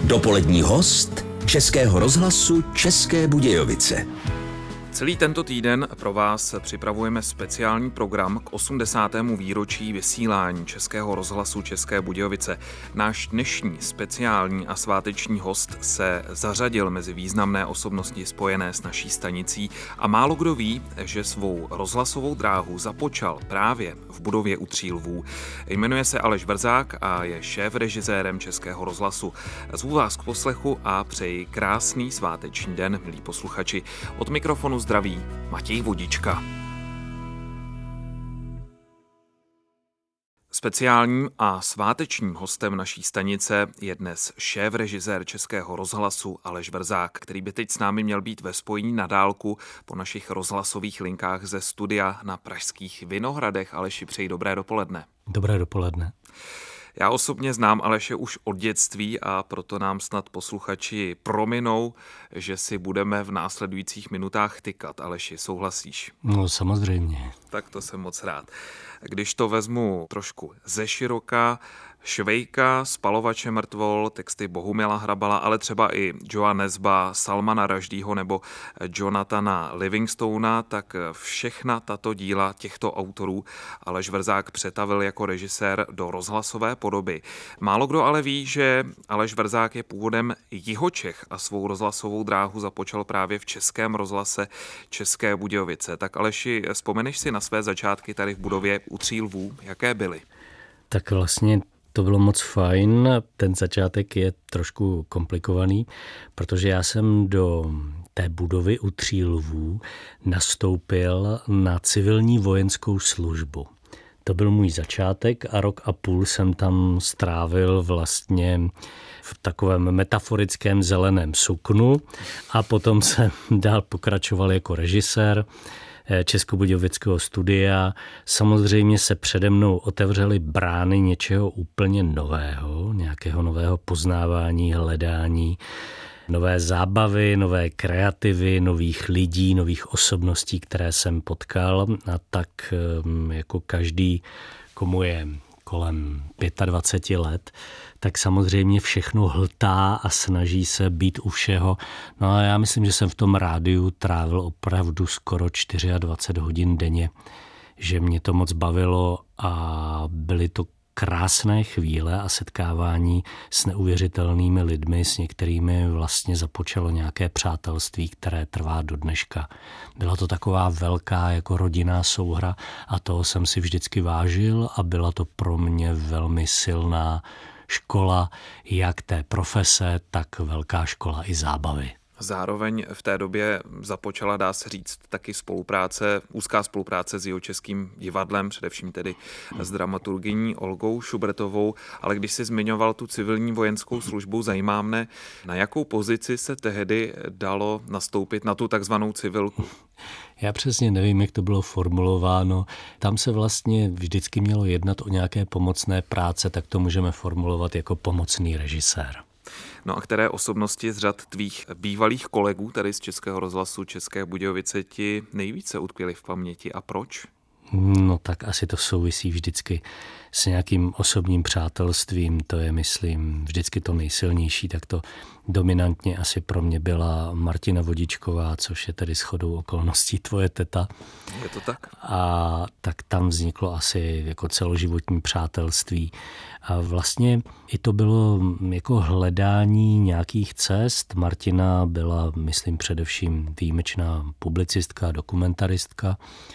Dopolední host Českého rozhlasu České Budějovice. Celý tento týden pro vás připravujeme speciální program k 80. výročí vysílání Českého rozhlasu České Budějovice. Náš dnešní speciální a sváteční host se zařadil mezi významné osobnosti spojené s naší stanicí a málo kdo ví, že svou rozhlasovou dráhu započal právě v budově u Tří lvů. Jmenuje se Aleš Vrzák a je šéfrežisérem Českého rozhlasu. Zvu vás k poslechu a přeji krásný sváteční den, milí posluchači. Od mikrofonu zdraví Matěj Vodička. Speciálním a svátečním hostem naší stanice je dnes šéfrežisér Českého rozhlasu Aleš Vrzák, který by teď s námi měl být ve spojení na dálku po našich rozhlasových linkách ze studia na pražských Vinohradech. Aleši, přeji dobré dopoledne. Dobré dopoledne. Já osobně znám Aleše už od dětství a proto nám snad posluchači prominou, že si budeme v následujících minutách tykat. Aleši, souhlasíš? No samozřejmě. Tak to jsem moc rád. Když to vezmu trošku ze široka, Švejka, Spalovače mrtvol, texty Bohumila Hrabala, ale třeba i Joea Nesba, Salmana Rushdieho nebo Jonathana Livingstona, tak všechna tato díla těchto autorů Aleš Vrzák přetavil jako režisér do rozhlasové podoby. Málo kdo ale ví, že Aleš Vrzák je původem Jihočech a svou rozhlasovou dráhu započal právě v Českém rozhlase České Budějovice. Tak Aleši, vzpomeneš si na své začátky tady v budově u Tří lvů? Jaké byly? Tak vlastně to bylo moc fajn. Ten začátek je trošku komplikovaný, protože já jsem do té budovy u Tří lvů nastoupil na civilní vojenskou službu. To byl můj začátek a rok a půl jsem tam strávil vlastně v takovém metaforickém zeleném suknu a potom jsem dál pokračoval jako režisér Českobudějovického studia. Samozřejmě se přede mnou otevřely brány něčeho úplně nového, nějakého nového poznávání, hledání, nové zábavy, nové kreativy, nových lidí, nových osobností, které jsem potkal. A tak jako každý, komu je kolem 25 let, tak samozřejmě všechno hltá a snaží se být u všeho. No a já myslím, že jsem v tom rádiu trávil opravdu skoro 24 hodin denně, že mě to moc bavilo a byly to krásné chvíle a setkávání s neuvěřitelnými lidmi, s některými vlastně započalo nějaké přátelství, které trvá do dneška. Byla to taková velká jako rodinná souhra a toho jsem si vždycky vážil a byla to pro mě velmi silná škola, jak té profese, tak velká škola i zábavy. Zároveň v té době započala, dá se říct, taky úzká spolupráce s Jihočeským divadlem, především tedy s dramaturgyní Olgou Šubertovou, ale když jsi zmiňoval tu civilní vojenskou službu, zajímá mne, na jakou pozici se tehdy dalo nastoupit na tu takzvanou civilku? Já přesně nevím, jak to bylo formulováno. Tam se vlastně vždycky mělo jednat o nějaké pomocné práce, tak to můžeme formulovat jako pomocný režisér. No a které osobnosti z řad tvých bývalých kolegů tady z Českého rozhlasu České Budějovice ti nejvíce utkvěly v paměti a proč? No tak asi to souvisí vždycky s nějakým osobním přátelstvím, to je, myslím, vždycky to nejsilnější, tak to dominantně asi pro mě byla Martina Vodičková, což je tedy shodou okolností tvoje teta. Je to tak? A tak tam vzniklo asi jako celoživotní přátelství. A vlastně i to bylo jako hledání nějakých cest. Martina byla, myslím, především výjimečná publicistka, dokumentaristka.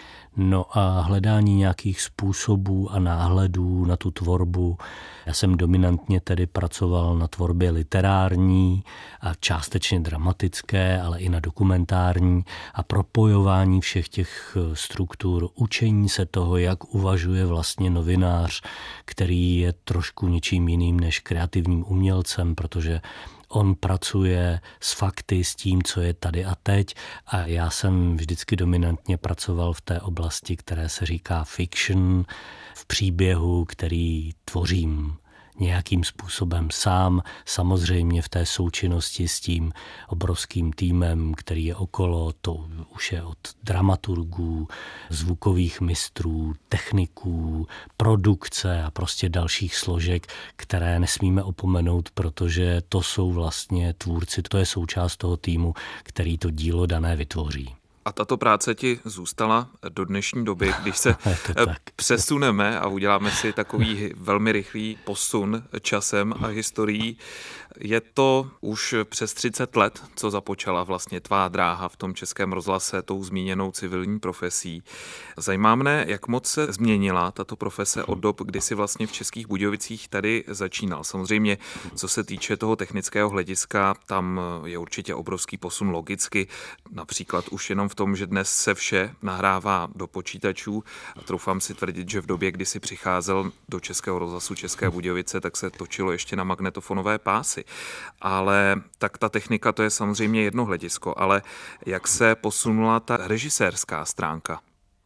No a hledání nějakých způsobů a náhledů na tu tvorbu. Já jsem dominantně tedy pracoval na tvorbě literární a částečně dramatické, ale i na dokumentární a propojování všech těch struktur, učení se toho, jak uvažuje vlastně novinář, který je trošku něčím jiným než kreativním umělcem, protože on pracuje s fakty, s tím, co je tady a teď a já jsem vždycky dominantně pracoval v té oblasti, které se říká fiction, v příběhu, který tvořím nějakým způsobem sám, samozřejmě v té součinnosti s tím obrovským týmem, který je okolo, to už je od dramaturgů, zvukových mistrů, techniků, produkce a prostě dalších složek, které nesmíme opomenout, protože to jsou vlastně tvůrci, to je součást toho týmu, který to dílo dané vytvoří. A tato práce ti zůstala do dnešní doby, když se přesuneme a uděláme si takový velmi rychlý posun časem a historií. Je to už přes 30 let, co započala vlastně tvá dráha v tom Českém rozhlase tou zmíněnou civilní profesí. Zajímá mne, jak moc se změnila tato profese od dob, kdy si vlastně v Českých Budějovicích tady začínal. Samozřejmě, co se týče toho technického hlediska, tam je určitě obrovský posun logicky, například už jenom v tom, že dnes se vše nahrává do počítačů a troufám si tvrdit, že v době, kdy si přicházel do Českého rozhlasu České Budějovice, tak se točilo ještě na magnetofonové pásy. Ale tak ta technika, to je samozřejmě jedno hledisko, ale jak se posunula ta režisérská stránka?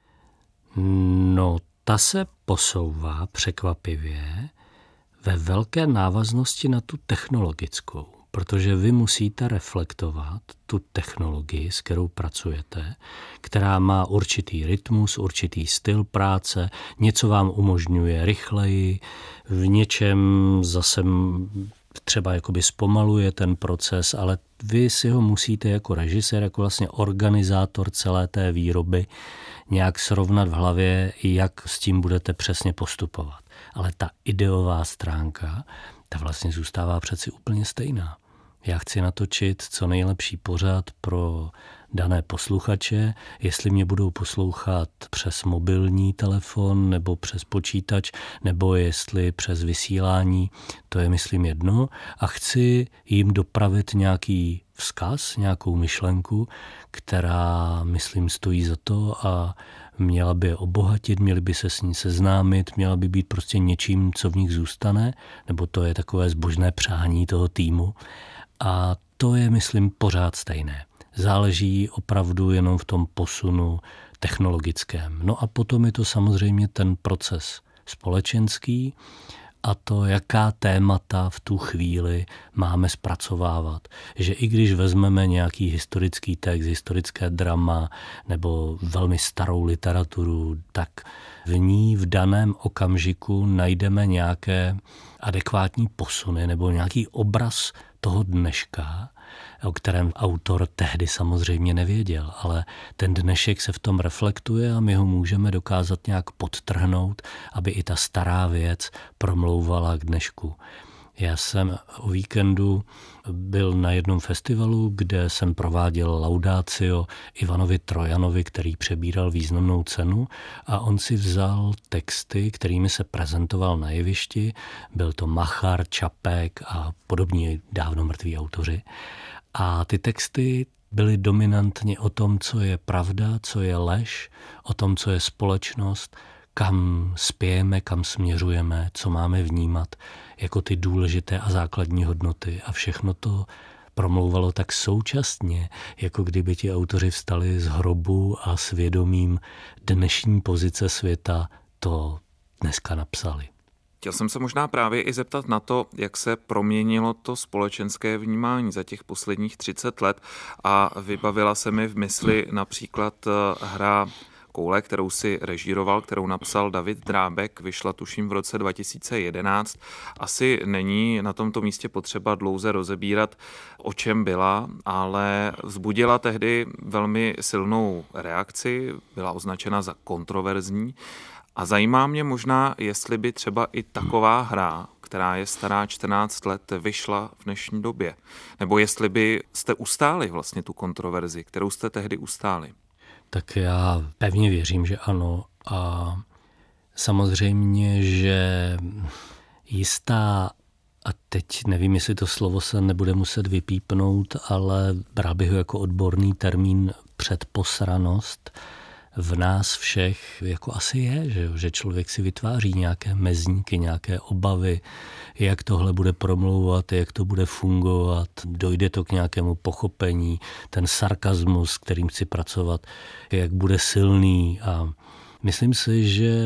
No, ta se posouvá překvapivě ve velké návaznosti na tu technologickou, protože vy musíte reflektovat tu technologii, s kterou pracujete, která má určitý rytmus, určitý styl práce, něco vám umožňuje rychleji, v něčem zase třeba jakoby zpomaluje ten proces, ale vy si ho musíte jako režisér, jako vlastně organizátor celé té výroby nějak srovnat v hlavě, jak s tím budete přesně postupovat. Ale ta ideová stránka, ta vlastně zůstává přeci úplně stejná. Já chci natočit co nejlepší pořad pro dané posluchače, jestli mě budou poslouchat přes mobilní telefon nebo přes počítač, nebo jestli přes vysílání, to je myslím jedno, a chci jim dopravit nějaký vzkaz, nějakou myšlenku, která myslím stojí za to a měla by je obohatit, měli by se s ní seznámit, měla by být prostě něčím, co v nich zůstane, nebo to je takové zbožné přání toho týmu. A to je, myslím, pořád stejné. Záleží opravdu jenom v tom posunu technologickém. No a potom je to samozřejmě ten proces společenský a to, jaká témata v tu chvíli máme zpracovávat. Že i když vezmeme nějaký historický text, historické drama nebo velmi starou literaturu, tak v ní v daném okamžiku najdeme nějaké adekvátní posuny nebo nějaký obraz toho dneška, o kterém autor tehdy samozřejmě nevěděl, ale ten dnešek se v tom reflektuje a my ho můžeme dokázat nějak podtrhnout, aby i ta stará věc promlouvala k dnešku. Já jsem o víkendu byl na jednom festivalu, kde jsem prováděl laudácio Ivanovi Trojanovi, který přebíral významnou cenu a on si vzal texty, kterými se prezentoval na jevišti. Byl to Machar, Čapek a podobní dávno mrtví autoři. A ty texty byly dominantně o tom, co je pravda, co je lež, o tom, co je společnost, kam spějeme, kam směřujeme, co máme vnímat jako ty důležité a základní hodnoty. A všechno to promlouvalo tak současně, jako kdyby ti autoři vstali z hrobu a svědomím dnešní pozice světa to dneska napsali. Chtěl jsem se možná právě i zeptat na to, jak se proměnilo to společenské vnímání za těch posledních 30 let a vybavila se mi v mysli například hra Koule, kterou si režíroval, kterou napsal David Drábek, vyšla tuším v roce 2011. Asi není na tomto místě potřeba dlouze rozebírat, o čem byla, ale vzbudila tehdy velmi silnou reakci, byla označena za kontroverzní. A zajímá mě možná, jestli by třeba i taková hra, která je stará 14 let, vyšla v dnešní době. Nebo jestli by jste ustáli vlastně tu kontroverzi, kterou jste tehdy ustáli. Tak já pevně věřím, že ano. A samozřejmě, že jistá, a teď nevím, jestli to slovo se nebude muset vypípnout, ale bral bych ho jako odborný termín předposranost, v nás všech jako asi je, že člověk si vytváří nějaké mezníky, nějaké obavy, jak tohle bude promlouvat, jak to bude fungovat, dojde to k nějakému pochopení, ten sarkazmus, s kterým chci pracovat, jak bude silný a myslím si, že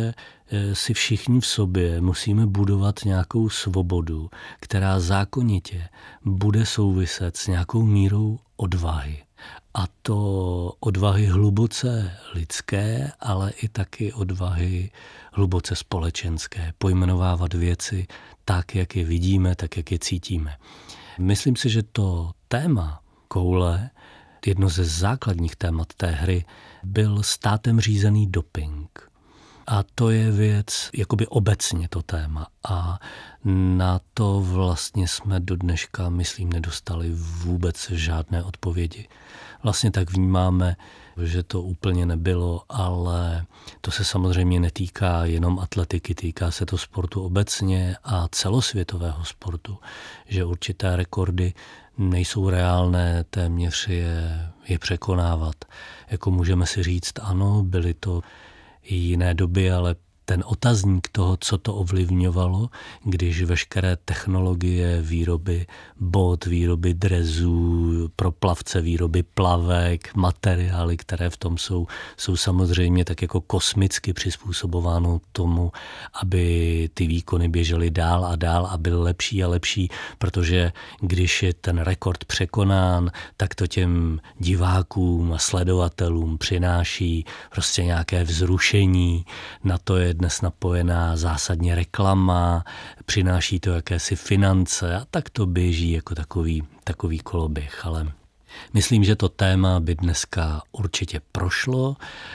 si všichni v sobě musíme budovat nějakou svobodu, která zákonitě bude souviset s nějakou mírou odvahy. A to odvahy hluboce lidské, ale i taky odvahy hluboce společenské. Pojmenovávat věci tak, jak je vidíme, tak, jak je cítíme. Myslím si, že to téma koule, jedno ze základních témat té hry, byl státem řízený doping. A to je věc, jakoby obecně to téma. A na to vlastně jsme do dneška, myslím, nedostali vůbec žádné odpovědi. Vlastně tak vnímáme, že to úplně nebylo, ale to se samozřejmě netýká jenom atletiky, týká se to sportu obecně a celosvětového sportu, že určité rekordy nejsou reálné, téměř je překonávat. Jako můžeme si říct, ano, byly to i jiné doby, ale ten otazník toho, co to ovlivňovalo, když veškeré technologie výroby bot, výroby drezů, pro plavce výroby plavek, materiály, které v tom jsou samozřejmě tak jako kosmicky přizpůsobováno tomu, aby ty výkony běžely dál a dál a byly lepší a lepší, protože když je ten rekord překonán, tak to těm divákům a sledovatelům přináší prostě nějaké vzrušení, na to je dnes napojená zásadně reklama, přináší to jakési finance a tak to běží jako takový koloběh. Ale myslím, že to téma by dneska určitě prošlo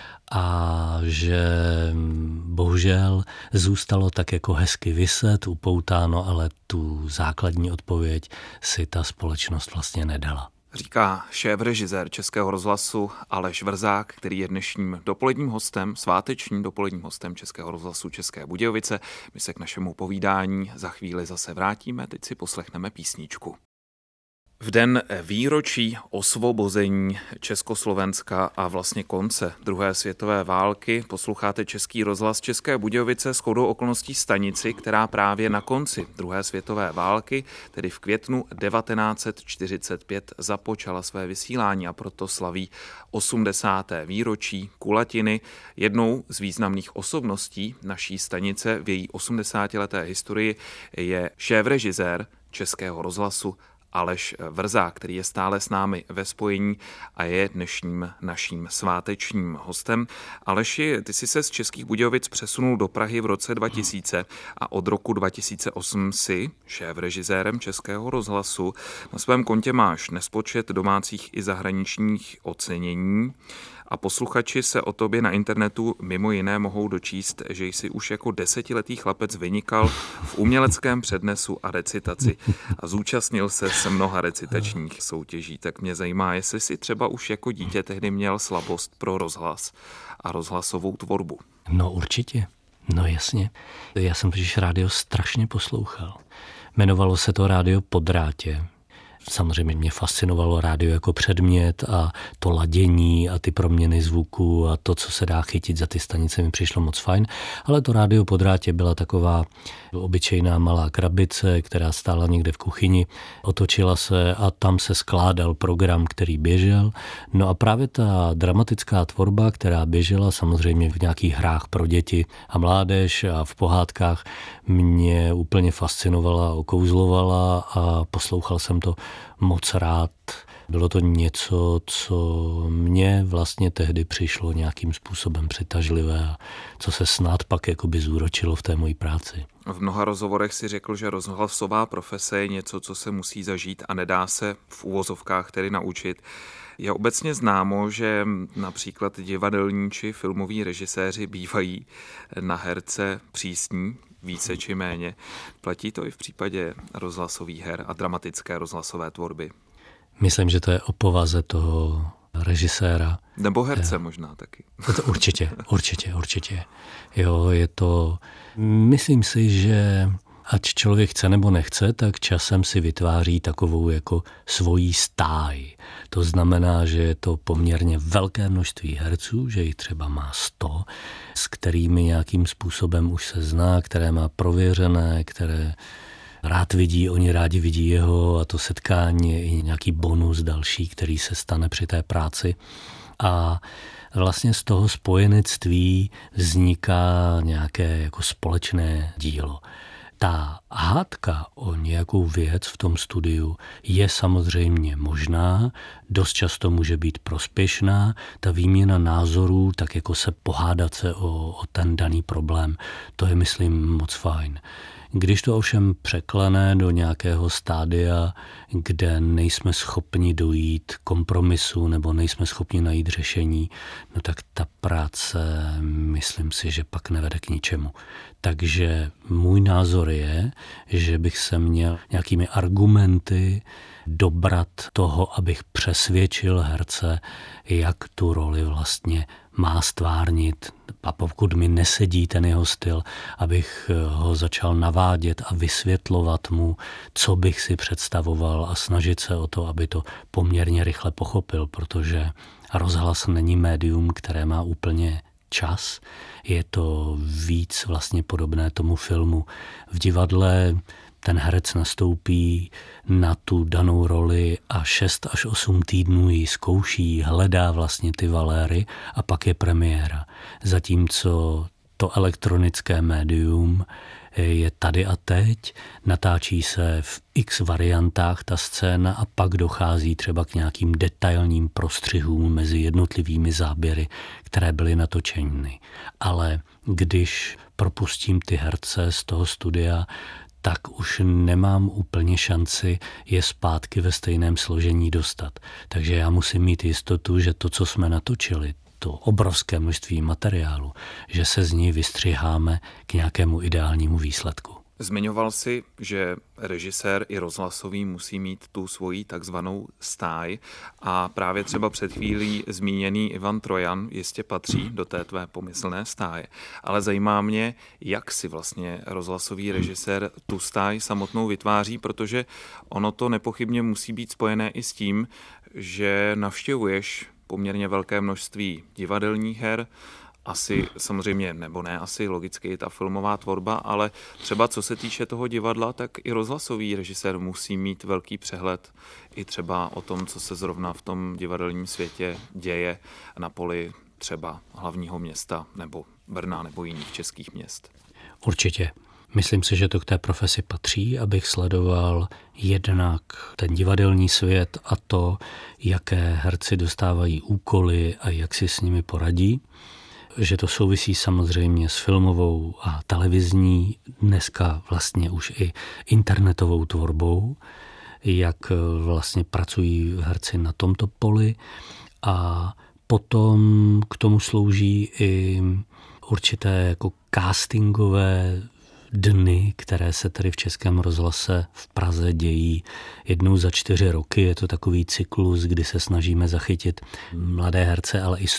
a že bohužel zůstalo tak jako hezky viset, upoutáno, ale tu základní odpověď si ta společnost vlastně nedala. Říká šéfrežisér Českého rozhlasu Aleš Vrzák, který je dnešním dopoledním hostem, svátečním dopoledním hostem Českého rozhlasu České Budějovice. My se k našemu povídání za chvíli zase vrátíme, teď si poslechneme písničku. V den výročí osvobození Československa a vlastně konce druhé světové války posloucháte Český rozhlas České Budějovice, shodou okolností stanici, která právě na konci druhé světové války, tedy v květnu 1945, započala své vysílání a proto slaví 80. výročí kulatiny. Jednou z významných osobností naší stanice v její 80leté historii je šéfrežisér Českého rozhlasu Aleš Vrzák, který je stále s námi ve spojení a je dnešním naším svátečním hostem. Aleši, ty jsi se z Českých Budějovic přesunul do Prahy v roce 2000 a od roku 2008 si šéfrežisérem Českého rozhlasu. Na svém kontě máš nespočet domácích i zahraničních ocenění. A posluchači se o tobě na internetu mimo jiné mohou dočíst, že jsi už jako 10letý chlapec vynikal v uměleckém přednesu a recitaci a zúčastnil se mnoha recitačních soutěží. Tak mě zajímá, jestli jsi třeba už jako dítě tehdy měl slabost pro rozhlas a rozhlasovou tvorbu. No určitě, no jasně. Já jsem totiž rádio strašně poslouchal. Jmenovalo se to Rádio Po drátě. Samozřejmě mě fascinovalo rádio jako předmět a to ladění a ty proměny zvuku a to, co se dá chytit za ty stanice, mi přišlo moc fajn. Ale to Rádio Po drátě byla taková obyčejná malá krabice, která stála někde v kuchyni, otočila se a tam se skládal program, který běžel. No a právě ta dramatická tvorba, která běžela samozřejmě v nějakých hrách pro děti a mládež a v pohádkách, mě úplně fascinovala, okouzlovala a poslouchal jsem to moc rád. Bylo to něco, co mě vlastně tehdy přišlo nějakým způsobem přitažlivé a co se snad pak jakoby zúročilo v té mojí práci. V mnoha rozhovorech si řekl, že rozhlasová profese je něco, co se musí zažít a nedá se v uvozovkách tedy naučit. Je obecně známo, že například divadelní či filmoví režiséři bývají na herce přísní, více či méně. Platí to i v případě rozhlasových her a dramatické rozhlasové tvorby? Myslím, že to je o povaze toho režiséra. Nebo herce možná taky. To určitě. Jo, je to... Myslím si, že ať člověk chce nebo nechce, tak časem si vytváří takovou jako svojí stáj. To znamená, že je to poměrně velké množství herců, že jich třeba má 100, s kterými nějakým způsobem už se zná, které má prověřené, které rád vidí, oni rádi vidí jeho a to setkání je i nějaký bonus další, který se stane při té práci. A vlastně z toho spojenectví vzniká nějaké jako společné dílo. Ta hádka o nějakou věc v tom studiu je samozřejmě možná, dost často může být prospěšná, ta výměna názorů, tak jako se pohádat se o ten daný problém, to je, myslím, moc fajn. Když to ovšem překlene do nějakého stádia, kde nejsme schopni dojít kompromisu nebo nejsme schopni najít řešení, no tak ta práce, myslím si, že pak nevede k ničemu. Takže můj názor je, že bych se měl nějakými argumenty dobrat toho, abych přesvědčil herce, jak tu roli vlastně má stvárnit. A pokud mi nesedí ten jeho styl, abych ho začal navádět a vysvětlovat mu, co bych si představoval a snažit se o to, aby to poměrně rychle pochopil, protože rozhlas není médium, které má úplně čas. Je to víc vlastně podobné tomu filmu. V divadle ten herec nastoupí na tu danou roli a 6 až 8 týdnů ji zkouší, hledá vlastně ty valéry a pak je premiéra. Zatímco to elektronické médium je tady a teď, natáčí se v x variantách ta scéna a pak dochází třeba k nějakým detailním prostřihům mezi jednotlivými záběry, které byly natočeny. Ale když propustím ty herce z toho studia, tak už nemám úplně šanci je zpátky ve stejném složení dostat. Takže já musím mít jistotu, že to, co jsme natočili, to obrovské množství materiálu, že se z něj vystřiháme k nějakému ideálnímu výsledku. Zmiňoval si, že režisér i rozhlasový musí mít tu svoji takzvanou stáj a právě třeba před chvílí zmíněný Ivan Trojan jistě patří do té tvé pomyslné stáje. Ale zajímá mě, jak si vlastně rozhlasový režisér tu stáj samotnou vytváří, protože ono to nepochybně musí být spojené i s tím, že navštěvuješ poměrně velké množství divadelních her, asi samozřejmě, nebo ne, asi logicky ta filmová tvorba, ale třeba co se týče toho divadla, tak i rozhlasový režisér musí mít velký přehled i třeba o tom, co se zrovna v tom divadelním světě děje na poli třeba hlavního města nebo Brna nebo jiných českých měst. Určitě. Myslím si, že to k té profesi patří, abych sledoval jednak ten divadelní svět a to, jaké herci dostávají úkoly a jak si s nimi poradí. Že to souvisí samozřejmě s filmovou a televizní, dneska vlastně už i internetovou tvorbou, jak vlastně pracují herci na tomto poli a potom k tomu slouží i určité jako castingové dny, které se tady v Českém rozhlase v Praze dějí jednou za 4 roky. Je to takový cyklus, kdy se snažíme zachytit mladé herce, ale i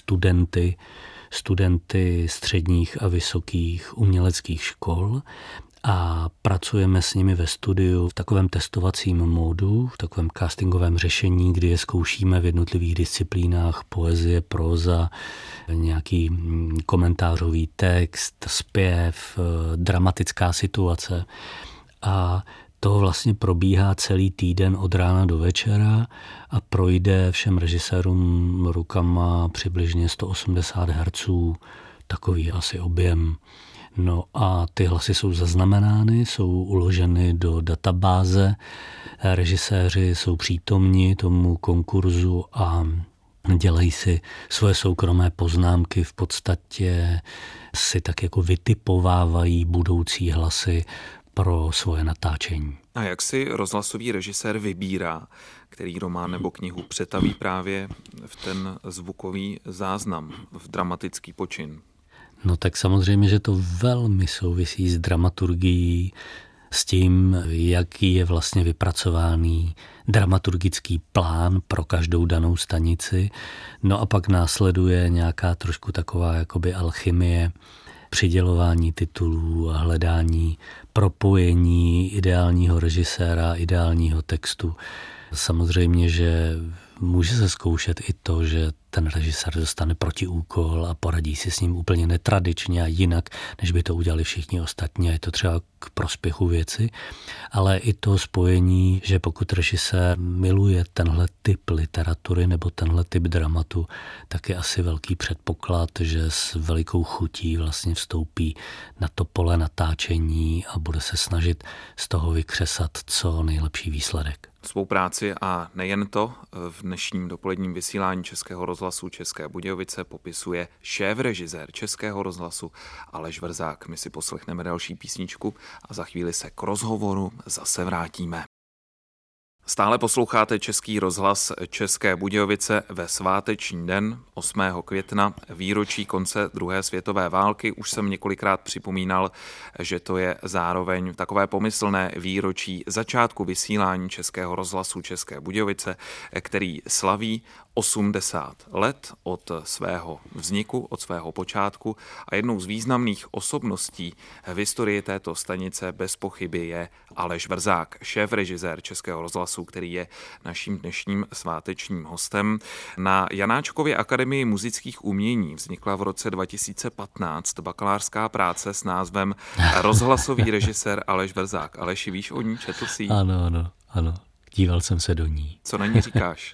studenty středních a vysokých uměleckých škol a pracujeme s nimi ve studiu v takovém testovacím módu, v takovém castingovém řešení, kdy je zkoušíme v jednotlivých disciplínách poezie, próza, nějaký komentářový text, zpěv, dramatická situace a to vlastně probíhá celý týden od rána do večera a projde všem režisérům rukama přibližně 180 herců, takový asi objem. No a ty hlasy jsou zaznamenány, jsou uloženy do databáze, režiséři jsou přítomni tomu konkurzu a dělají si svoje soukromé poznámky, v podstatě si tak jako vytipovávají budoucí hlasy pro svoje natáčení. A jak si rozhlasový režisér vybírá, který román nebo knihu přetaví právě v ten zvukový záznam, v dramatický počin? No tak samozřejmě, že to velmi souvisí s dramaturgií, s tím, jaký je vlastně vypracovaný dramaturgický plán pro každou danou stanici. No a pak následuje nějaká trošku taková jakoby alchymie, přidělování titulů a hledání propojení ideálního režiséra, ideálního textu. Samozřejmě, že může se zkoušet i to, že ten režisér dostane protiúkol a poradí si s ním úplně netradičně a jinak, než by to udělali všichni ostatní. A je to třeba k prospěchu věci, ale i to spojení, že pokud režisér miluje tenhle typ literatury nebo tenhle typ dramatu, tak je asi velký předpoklad, že s velikou chutí vlastně vstoupí na to pole natáčení a bude se snažit z toho vykřesat co nejlepší výsledek. Svou práci a nejen to v dnešním dopoledním vysílání Českého rozhlasu České Budějovice popisuje šéfrežisér Českého rozhlasu Aleš Vrzák. My si poslechneme další písničku a za chvíli se k rozhovoru zase vrátíme. Stále posloucháte Český rozhlas České Budějovice ve sváteční den 8. května, výročí konce druhé světové války. Už jsem několikrát připomínal, že to je zároveň takové pomyslné výročí začátku vysílání Českého rozhlasu České Budějovice, který slaví 80 let od svého vzniku, od svého počátku a jednou z významných osobností v historii této stanice bez pochyby je Aleš Vrzák, šéfrežisér Českého rozhlasu, který je naším dnešním svátečním hostem. Na Janáčkově akademii muzických umění vznikla v roce 2015 bakalářská práce s názvem Rozhlasový režisér Aleš Vrzák. Aleši, víš o ní? Četl jsi ji? Ano. Díval jsem se do ní. Co na ní říkáš?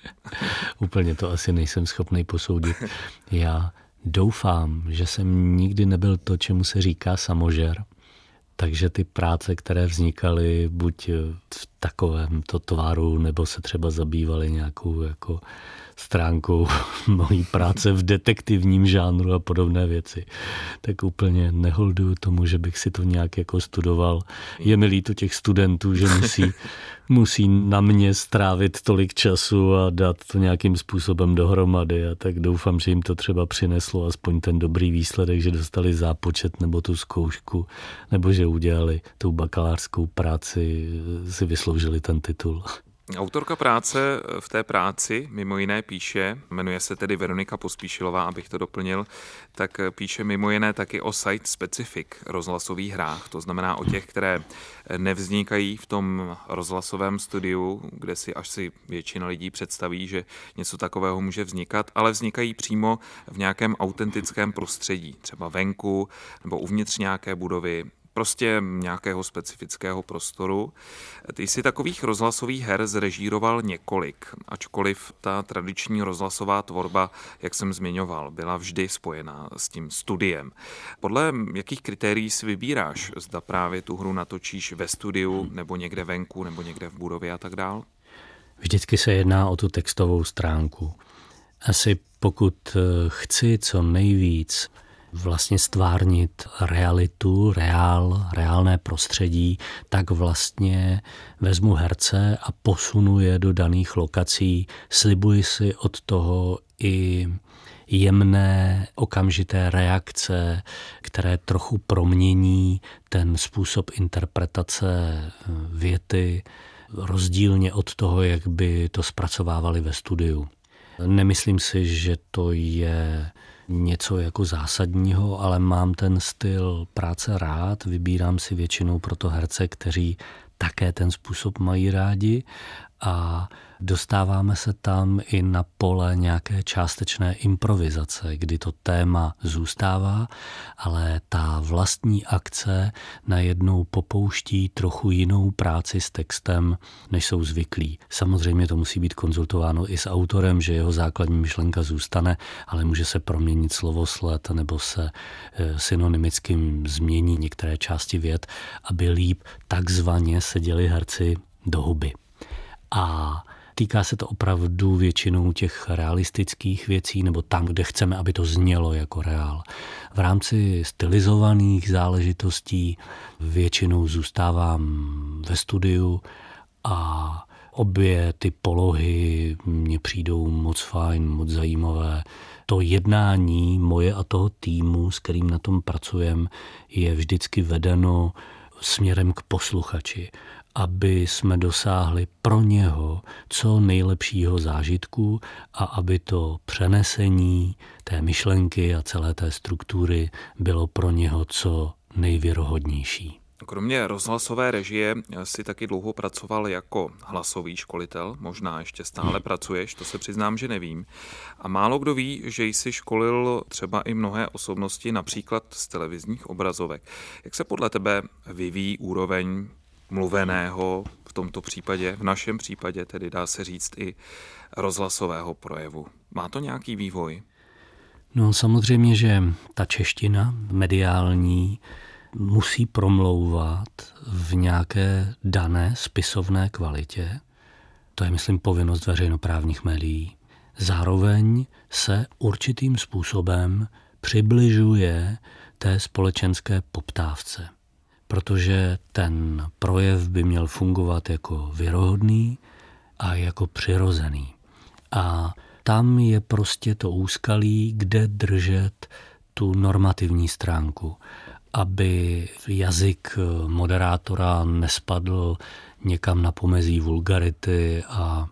Úplně to asi nejsem schopný posoudit. Já doufám, že jsem nikdy nebyl to, čemu se říká samožer. Takže ty práce, které vznikaly buď v takovémto tváru, nebo se třeba zabývaly nějakou jako stránkou mojí práce v detektivním žánru a podobné věci, tak úplně neholduju tomu, že bych si to nějak jako studoval. Je mi líto těch studentů, že musí na mě strávit tolik času a dát to nějakým způsobem dohromady, a tak doufám, že jim to třeba přineslo aspoň ten dobrý výsledek, že dostali zápočet nebo tu zkoušku, nebo že udělali tou bakalářskou práci, si vysloužili ten titul. Autorka práce v té práci mimo jiné píše, jmenuje se tedy Veronika Pospíšilová, abych to doplnil, tak píše mimo jiné taky o site-specific rozhlasových hrách, to znamená o těch, které nevznikají v tom rozhlasovém studiu, kde si až si většina lidí představí, že něco takového může vznikat, ale vznikají přímo v nějakém autentickém prostředí, třeba venku nebo uvnitř nějaké budovy, prostě nějakého specifického prostoru. Ty jsi takových rozhlasových her zrežíroval několik, ačkoliv ta tradiční rozhlasová tvorba, jak jsem zmiňoval, byla vždy spojená s tím studiem. Podle jakých kritérií si vybíráš, zda právě tu hru natočíš ve studiu, nebo někde venku, nebo někde v budově a tak dál? Vždycky se jedná o tu textovou stránku. Asi pokud chci co nejvíc vlastně stvárnit realitu, reálné prostředí, tak vlastně vezmu herce a posunu je do daných lokací. Slibuji si od toho i jemné, okamžité reakce, které trochu promění ten způsob interpretace věty rozdílně od toho, jak by to zpracovávali ve studiu. Nemyslím si, že to je něco jako zásadního, ale mám ten styl práce rád, vybírám si většinou proto herce, kteří také ten způsob mají rádi, a dostáváme se tam i na pole nějaké částečné improvizace, kdy to téma zůstává, ale ta vlastní akce najednou popouští trochu jinou práci s textem, než jsou zvyklí. Samozřejmě to musí být konzultováno i s autorem, že jeho základní myšlenka zůstane, ale může se proměnit slovosled nebo se synonymicky změní některé části vět, aby líp takzvaně seděli herci do huby. A týká se to opravdu většinou těch realistických věcí, nebo tam, kde chceme, aby to znělo jako reál. V rámci stylizovaných záležitostí většinou zůstávám ve studiu a obě ty polohy mně přijdou moc fajn, moc zajímavé. To jednání moje a toho týmu, s kterým na tom pracujeme, je vždycky vedeno směrem k posluchači, aby jsme dosáhli pro něho co nejlepšího zážitku a aby to přenesení té myšlenky a celé té struktury bylo pro něho co nejvěrohodnější. Kromě rozhlasové režie si taky dlouho pracoval jako hlasový školitel, možná ještě stále pracuješ, to se přiznám, že nevím. A málo kdo ví, že jsi školil třeba i mnohé osobnosti, například z televizních obrazovek. Jak se podle tebe vyvíjí úroveň mluveného, v tomto případě, v našem případě tedy dá se říct i rozhlasového projevu? Má to nějaký vývoj? No samozřejmě, že ta čeština mediální musí promlouvat v nějaké dané spisovné kvalitě. To je, myslím, povinnost veřejnoprávních médií. Zároveň se určitým způsobem přibližuje té společenské poptávce, protože ten projev by měl fungovat jako věrohodný a jako přirozený. A tam je prostě to úskalí, kde držet tu normativní stránku, aby jazyk moderátora nespadl někam na pomezí vulgarity a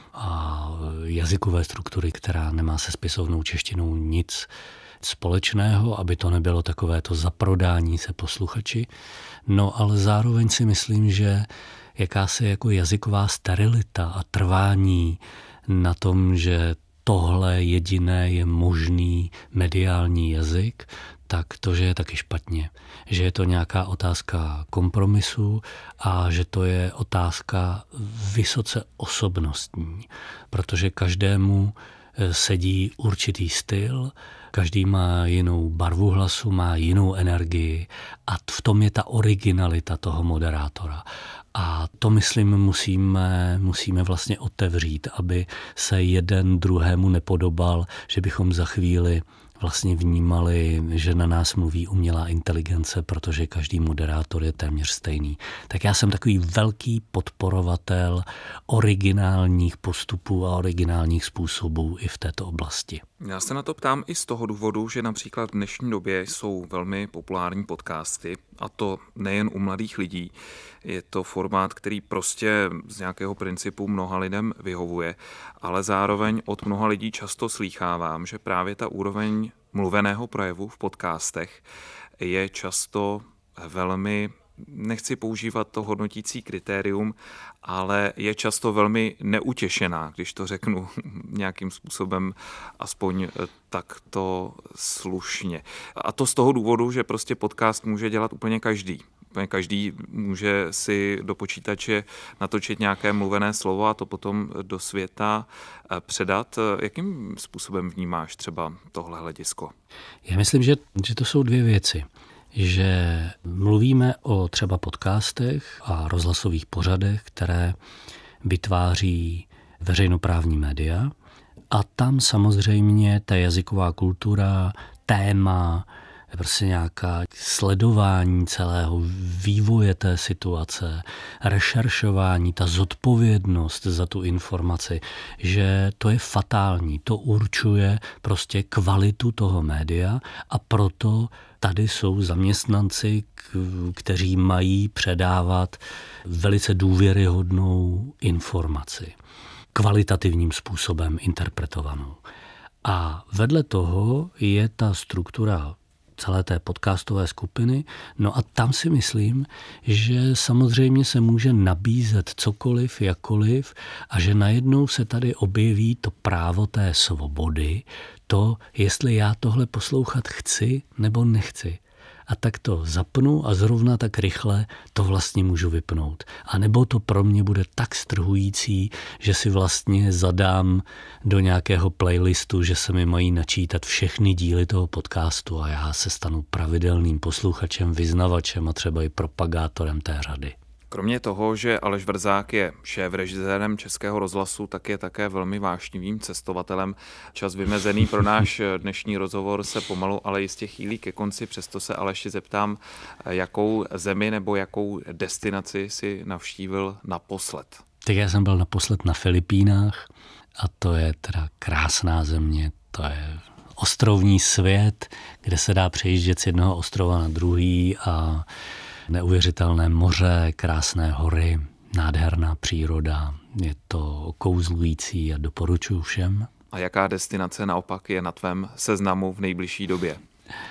jazykové struktury, která nemá se spisovnou češtinou nic společného, aby to nebylo takové to zaprodání se posluchači. No ale zároveň si myslím, že jakási jako jazyková sterilita a trvání na tom, že tohle jediné je možný mediální jazyk, tak to, že je taky špatně. Že je to nějaká otázka kompromisu a že to je otázka vysoce osobnostní, protože každému sedí určitý styl, každý má jinou barvu hlasu, má jinou energii a v tom je ta originalita toho moderátora. A to, myslím, musíme vlastně otevřít, aby se jeden druhému nepodobal, že bychom za chvíli vlastně vnímali, že na nás mluví umělá inteligence, protože každý moderátor je téměř stejný. Tak já jsem takový velký podporovatel originálních postupů a originálních způsobů i v této oblasti. Já se na to ptám i z toho důvodu, že například v dnešní době jsou velmi populární podcasty, a to nejen u mladých lidí. Je to formát, který prostě z nějakého principu mnoha lidem vyhovuje, ale zároveň od mnoha lidí často slýchávám, že právě ta úroveň mluveného projevu v podcastech je často velmi, nechci používat to hodnotící kritérium, ale je často velmi neutěšená, když to řeknu nějakým způsobem aspoň takto slušně. A to z toho důvodu, že prostě podcast může dělat úplně každý. Každý může si do počítače natočit nějaké mluvené slovo a to potom do světa předat. Jakým způsobem vnímáš třeba tohle hledisko? Já myslím, že to jsou dvě věci. Že mluvíme o třeba podcastech a rozhlasových pořadech, které vytváří veřejnoprávní média a tam samozřejmě ta jazyková kultura, téma, prostě nějaká sledování celého vývoje té situace, rešeršování, ta zodpovědnost za tu informaci, že to je fatální, to určuje prostě kvalitu toho média a proto tady jsou zaměstnanci, kteří mají předávat velice důvěryhodnou informaci, kvalitativním způsobem interpretovanou. A vedle toho je ta struktura celé té podcastové skupiny. No a tam si myslím, že samozřejmě se může nabízet cokoliv, jakkoliv a že najednou se tady objeví to právo té svobody, to, jestli já tohle poslouchat chci nebo nechci. A tak to zapnu a zrovna tak rychle to vlastně můžu vypnout. A nebo to pro mě bude tak strhující, že si vlastně zadám do nějakého playlistu, že se mi mají načítat všechny díly toho podcastu a já se stanu pravidelným posluchačem, vyznavačem a třeba i propagátorem té řady. Kromě toho, že Aleš Vrzák je šéfrežisérem Českého rozhlasu, tak je také velmi vášnivým cestovatelem. Čas vymezený pro náš dnešní rozhovor se pomalu, ale jistě chýlí ke konci. Přesto se Aleši zeptám, jakou zemi nebo jakou destinaci si navštívil naposled? Tak já jsem byl naposled na Filipínách a to je teda krásná země, to je ostrovní svět, kde se dá přejíždět z jednoho ostrova na druhý a neuvěřitelné moře, krásné hory, nádherná příroda. Je to kouzlující a doporučuji všem. A jaká destinace naopak je na tvém seznamu v nejbližší době? V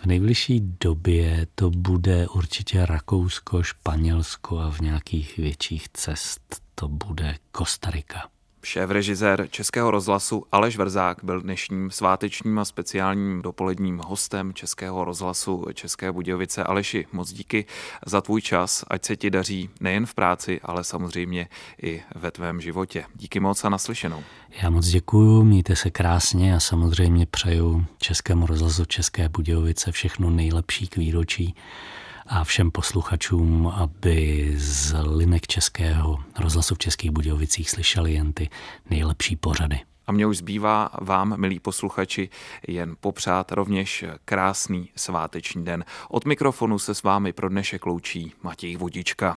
V nejbližší době to bude určitě Rakousko, Španělsko a v nějakých větších cest to bude Kostarika. Šéfrežisér Českého rozhlasu Aleš Vrzák byl dnešním svátečním a speciálním dopoledním hostem Českého rozhlasu České Budějovice. Aleši, moc díky za tvůj čas, ať se ti daří nejen v práci, ale samozřejmě i ve tvém životě. Díky moc a naslyšenou. Já moc děkuju, mějte se krásně a samozřejmě přeju Českému rozhlasu České Budějovice všechno nejlepší k výročí a všem posluchačům, aby z linek Českého rozhlasu v Českých Budějovicích slyšeli jen ty nejlepší pořady. A mně už zbývá vám, milí posluchači, jen popřát rovněž krásný sváteční den. Od mikrofonu se s vámi pro dnešek loučí Matěj Vodička.